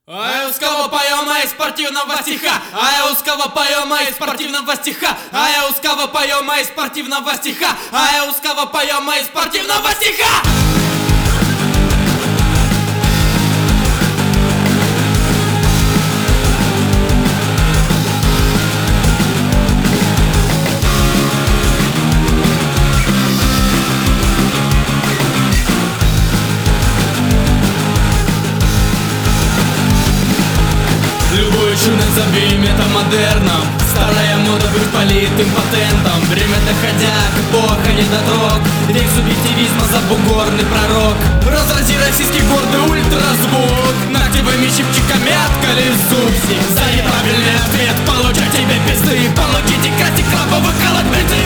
А я узкого поема из спортивного стиха, а я узкого поема из спортивного стиха, а я узкого поема из спортивного стиха, а я узкого поема из спортивного стиха. Любую чушь назови метамодерном. Старая мода быть политым патентом. Время доходяг, эпоха недотрог. Век субъективизма, забугорный пророк. Разрази российский гордый ультразвук. Ногтевыми щипчиками откали зубси. За неправильный ответ получат тебе пизды. Помогите красить крабовый колоть беды.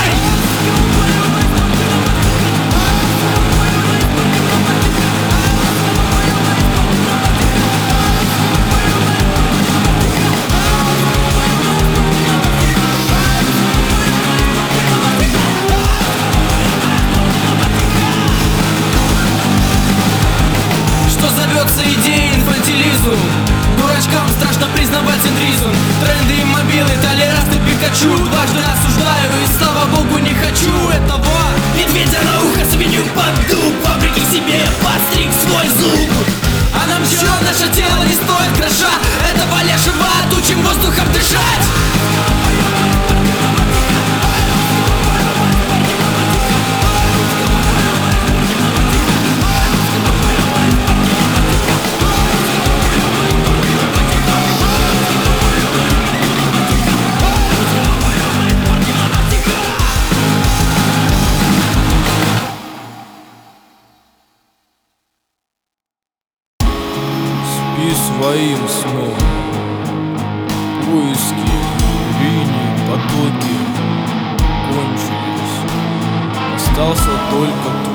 Зовется идеей инфантилизм. Дурачкам страшно признавать центризм. Тренды и мобилы, толеранс и Пикачу. Дважды осуждаю и слава богу не хочу этого. Медведя на ухо, свинью под дуб. Фабрики себе подстриг свой зуб. А нам чё, наше тело не стоит гроша. Этого лешего отучим воздухом дышать. И своим сном поиски, линии, потоки кончились. Остался только